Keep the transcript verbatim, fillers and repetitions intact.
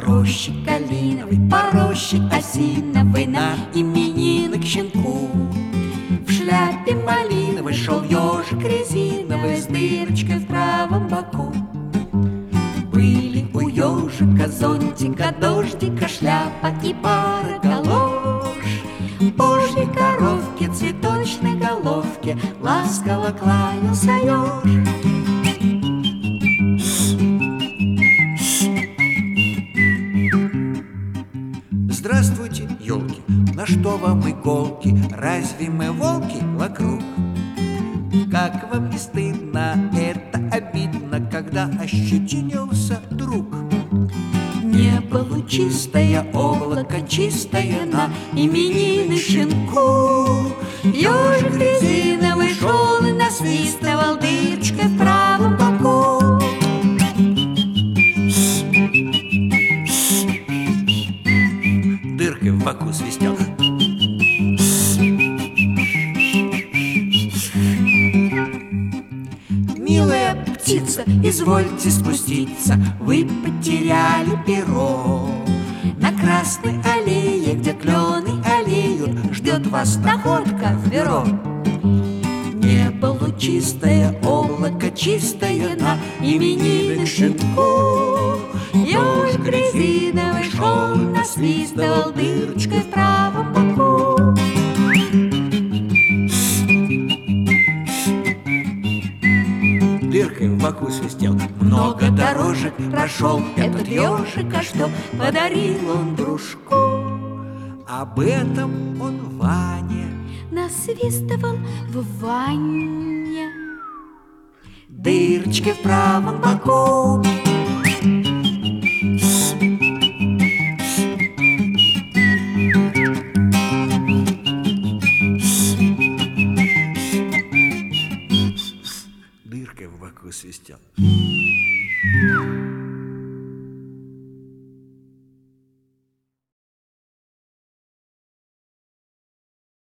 роще калиновой, по роще осиновой, на именины к щенку. В шляпе малиновой шел ежик резиновый с дырочкой в правом боку. Были у ежика зонтика, дождика, шляпа и пара галош. Божьей коровке, цветочной головке ласково кланялся еж. Здравствуйте, елки, на что вам иголки? Разве мы волки вокруг? Как вам не стыдно, это обидно, когда ощетинился друг. Небо лучистое, облако чистое, на именины щенку. Ежик резиновый шел и насвистывал дырочкой в правом боку. Дыркой в боку свистел. Милая птица, извольте спуститься, вы потеряли перо. На красной аллее, где клены аллеют, ждет вас находка в бюро. Небо лучистое, облако чистое, на именины щенку. Ежик резиновый шел, насвистывал дырочкой в правом боку. Дыркой в боку свистел. Много дорожек прошел этот ежик, а что подарил он дружку? Об этом он Ване Насвистывал в ванне дырочки в правом боку. дыркой в боку свистел.